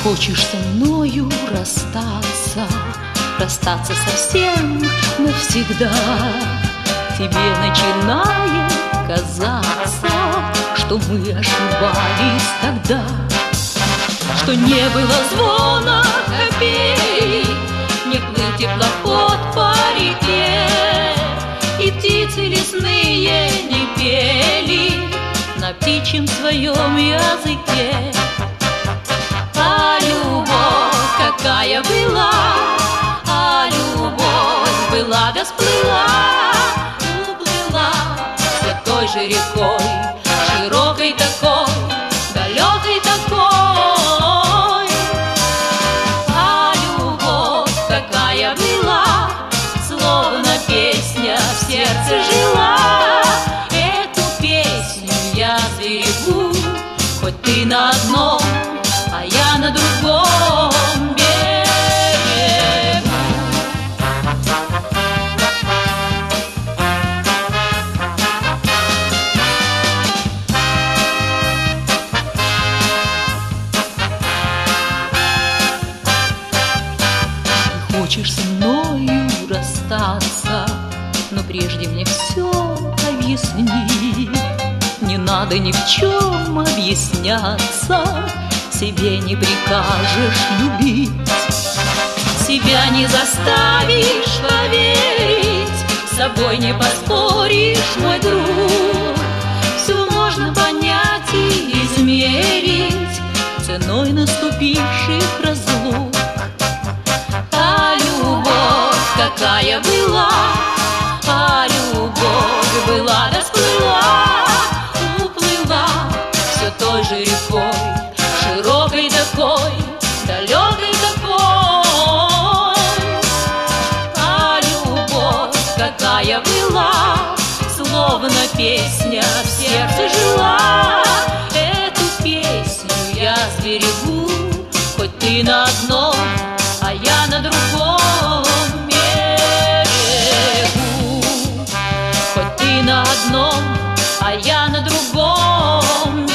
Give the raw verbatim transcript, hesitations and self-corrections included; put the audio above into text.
Хочешь со мною расстаться, расстаться совсем навсегда. Тебе начинает казаться, что мы ошибались тогда, что не было звона копей, не плыл теплоход по реке, и птицы лесные не пели на птичьем своем языке. А любовь какая была, а любовь была да сплыла, уплыла все той же рекой, широкой такой, далекой такой. А любовь какая была, словно песня в сердце жила. Эту песню я сберегу, хоть ты на одном, а я на другом берегу. Ты хочешь со мною расстаться, но прежде мне все объясни. Не надо ни в чем объясняться, себе не прикажешь любить, себя не заставишь поверить, с собой не поспоришь, мой друг. Все можно понять и измерить ценой наступивших разлук. А любовь какая была, а любовь была да сплыла, уплыла все той же рекой, широкой такой, далекой такой. А любовь какая была, словно песня в сердце жила. Эту песню я сберегу, хоть ты на одном, а я на другом берегу. Хоть ты на одном, а я на другом берегу.